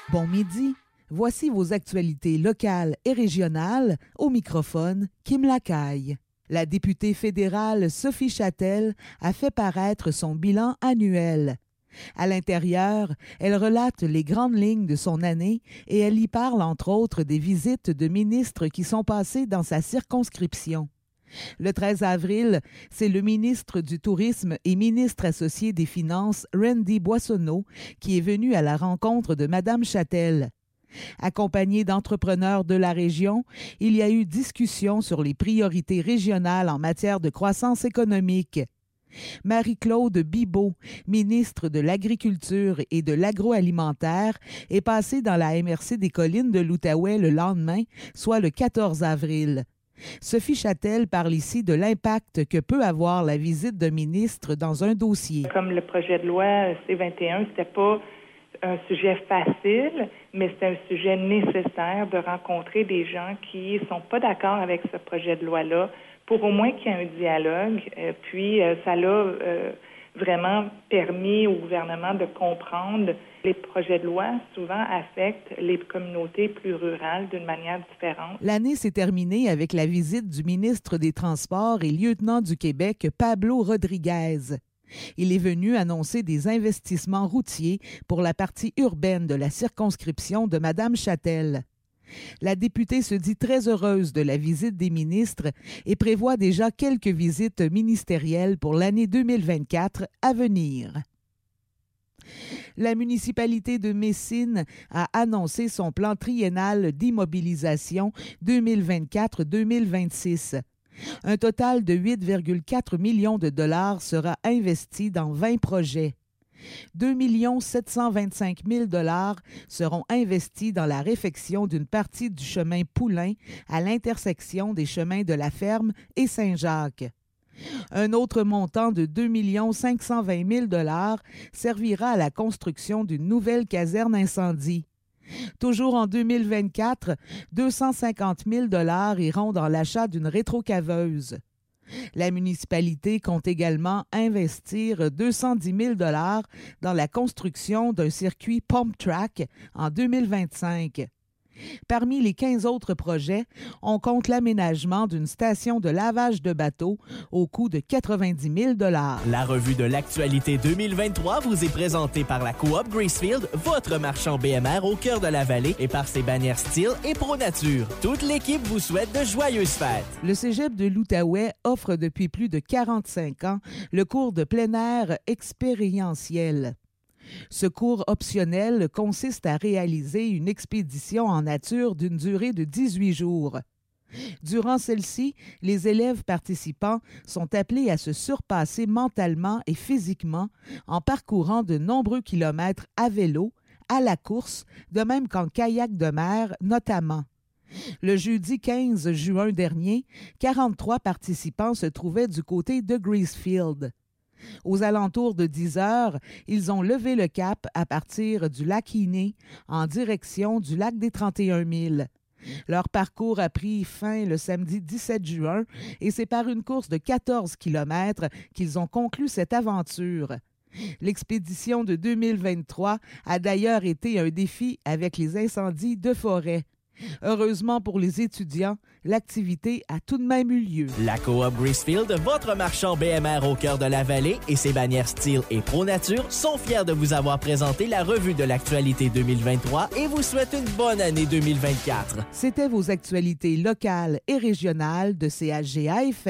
Bon midi, voici vos actualités locales et régionales au microphone Kim Lacaille. La députée fédérale Sophie Châtel a fait paraître son bilan annuel. À l'intérieur, elle relate les grandes lignes de son année et elle y parle entre autres des visites de ministres qui sont passés dans sa circonscription. Le 13 avril, c'est le ministre du Tourisme et ministre associé des Finances, Randy Boissonneau, qui est venu à la rencontre de Mme Châtel. Accompagné d'entrepreneurs de la région, il y a eu discussion sur les priorités régionales en matière de croissance économique. Marie-Claude Bibeau, ministre de l'Agriculture et de l'Agroalimentaire, est passée dans la MRC des Collines de l'Outaouais le lendemain, soit le 14 avril. Sophie Châtel parle ici de l'impact que peut avoir la visite d'un ministre dans un dossier. Comme le projet de loi C-21, c'était pas un sujet facile, mais c'est un sujet nécessaire de rencontrer des gens qui sont pas d'accord avec ce projet de loi-là pour au moins qu'il y ait un dialogue. Puis, ça l'a vraiment permis au gouvernement de comprendre les projets de loi souvent affectent les communautés plus rurales d'une manière différente. L'année s'est terminée avec la visite du ministre des Transports et lieutenant du Québec, Pablo Rodriguez. Il est venu annoncer des investissements routiers pour la partie urbaine de la circonscription de Mme Châtel. La députée se dit très heureuse de la visite des ministres et prévoit déjà quelques visites ministérielles pour l'année 2024 à venir. La municipalité de Messine a annoncé son plan triennal d'immobilisation 2024-2026. Un total de 8,4 millions de dollars sera investi dans 20 projets. 2 725 000 dollars seront investis dans la réfection d'une partie du chemin Poulain à l'intersection des chemins de la Ferme et Saint-Jacques. Un autre montant de 2 520 000 dollars servira à la construction d'une nouvelle caserne incendie. Toujours en 2024, 250 000 dollars iront dans l'achat d'une rétrocaveuse. La municipalité compte également investir 210 000 dollars dans la construction d'un circuit Pump Track en 2025. Parmi les 15 autres projets, on compte l'aménagement d'une station de lavage de bateaux au coût de 90 000 dollars. La revue de l'actualité 2023 vous est présentée par la Coop Gracefield, votre marchand BMR au cœur de la vallée et par ses bannières Steel et Pro Nature. Toute l'équipe vous souhaite de joyeuses fêtes. Le Cégep de l'Outaouais offre depuis plus de 45 ans le cours de plein air expérientiel. Ce cours optionnel consiste à réaliser une expédition en nature d'une durée de 18 jours. Durant celle-ci, les élèves participants sont appelés à se surpasser mentalement et physiquement en parcourant de nombreux kilomètres à vélo, à la course, de même qu'en kayak de mer notamment. Le jeudi 15 juin dernier, 43 participants se trouvaient du côté de Gracefield. Aux alentours de 10 heures, ils ont levé le cap à partir du lac Iné en direction du lac des 31 000. Leur parcours a pris fin le samedi 17 juin et c'est par une course de 14 kilomètres qu'ils ont conclu cette aventure. L'expédition de 2023 a d'ailleurs été un défi avec les incendies de forêt. Heureusement pour les étudiants, l'activité a tout de même eu lieu. La Coop Gracefield, votre marchand BMR au cœur de la vallée et ses bannières Steel et Pro Nature sont fiers de vous avoir présenté la revue de l'actualité 2023 et vous souhaitent une bonne année 2024. C'était vos actualités locales et régionales de CHGA-FM.